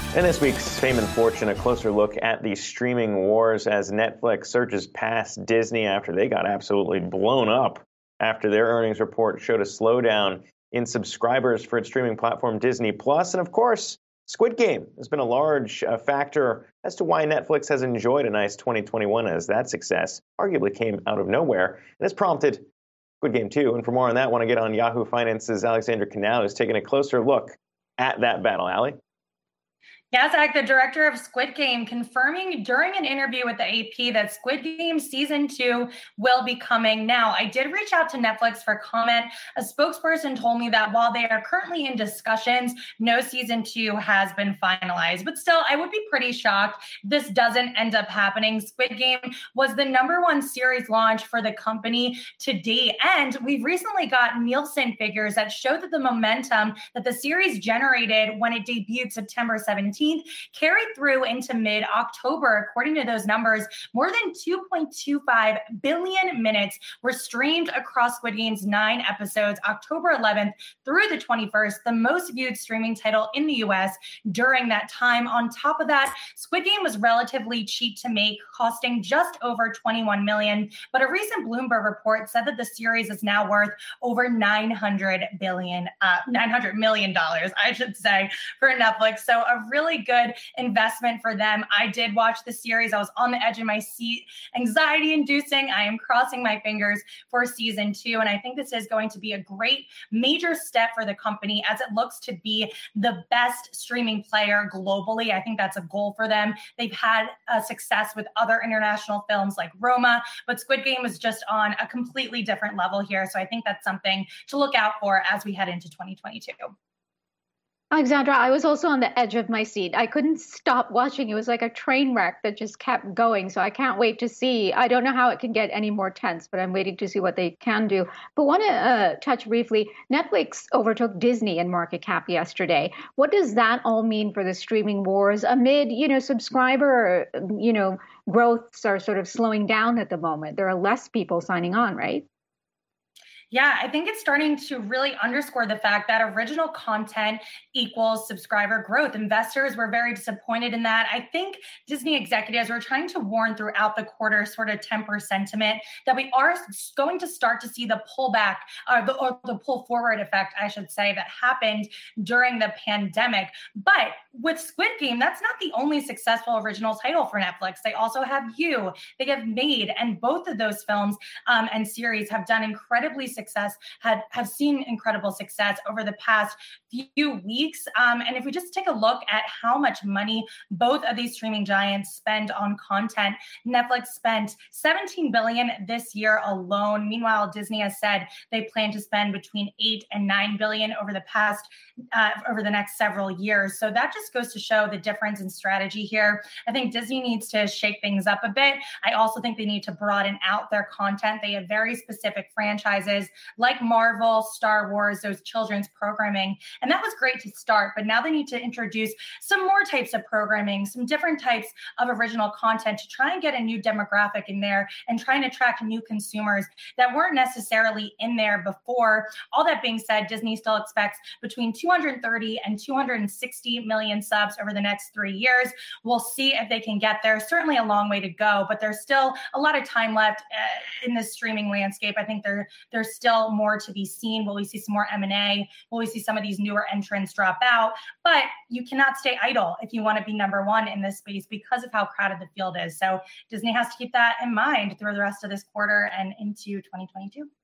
In this week's Fame and Fortune, a closer look at the streaming wars as Netflix surges past Disney after they got absolutely blown up after their earnings report showed a slowdown in subscribers for its streaming platform Disney Plus. And of course, Squid Game has been a large factor as to why Netflix has enjoyed a nice 2021, as that success arguably came out of nowhere and has prompted Squid Game 2. And for more on that, I want to get on Yahoo Finance's Alexandra Canal, who's taking a closer look at that battle. Allie? Yeah, Zach, the director of Squid Game, confirming during an interview with the AP that Squid Game Season 2 will be coming. Now, I did reach out to Netflix for comment. A spokesperson told me that while they are currently in discussions, no Season 2 has been finalized. But still, I would be pretty shocked if this doesn't end up happening. Squid Game was the #1 series launch for the company to date. And we've recently got Nielsen figures that show that the momentum that the series generated when it debuted September 17th carried through into mid-October. According to those numbers, more than 2.25 billion minutes were streamed across Squid Game's 9 episodes, October 11th through the 21st, the most viewed streaming title in the US during that time. On top of that, Squid Game was relatively cheap to make, costing just over $21 million. But a recent Bloomberg report said that the series is now worth over $900 million, I should say, for Netflix. So a really good investment for them. I did watch the series. I was on the edge of my seat, anxiety inducing. I am crossing my fingers for Season 2. And I think this is going to be a great major step for the company as it looks to be the best streaming player globally. I think that's a goal for them. They've had success with other international films like Roma, but Squid Game is just on a completely different level here. So I think that's something to look out for as we head into 2022. Alexandra, I was also on the edge of my seat. I couldn't stop watching. It was like a train wreck that just kept going. So I can't wait to see. I don't know how it can get any more tense, but I'm waiting to see what they can do. But want to touch briefly, Netflix overtook Disney in market cap yesterday. What does that all mean for the streaming wars amid, subscriber, growths are sort of slowing down at the moment? There are less people signing on, right? Yeah, I think it's starting to really underscore the fact that original content equals subscriber growth. Investors were very disappointed in that. I think Disney executives were trying to warn throughout the quarter, sort of temper sentiment, that we are going to start to see the pullback or the pull forward effect, I should say, that happened during the pandemic. But with Squid Game, that's not the only successful original title for Netflix. They also have You, they have Made, and both of those films and series have done incredibly have seen incredible success over the past few weeks. And if we just take a look at how much money both of these streaming giants spend on content, Netflix spent $17 billion this year alone. Meanwhile, Disney has said they plan to spend between $8 and $9 billion over the next several years. So that just goes to show the difference in strategy here. I think Disney needs to shake things up a bit. I also think they need to broaden out their content. They have very specific franchises like Marvel, Star Wars, those children's programming. And that was great to start, but now they need to introduce some more types of programming, some different types of original content to try and get a new demographic in there and try and attract new consumers that weren't necessarily in there before. All that being said, Disney still expects between 230 and 260 million subs over the next 3 years. We'll see if they can get there. Certainly a long way to go, but there's still a lot of time left in this streaming landscape. I think there's still more to be seen. Will we see some more M&A? Will we see some of these newer entrants drop out? But you cannot stay idle if you want to be #1 in this space because of how crowded the field is. So Disney has to keep that in mind through the rest of this quarter and into 2022.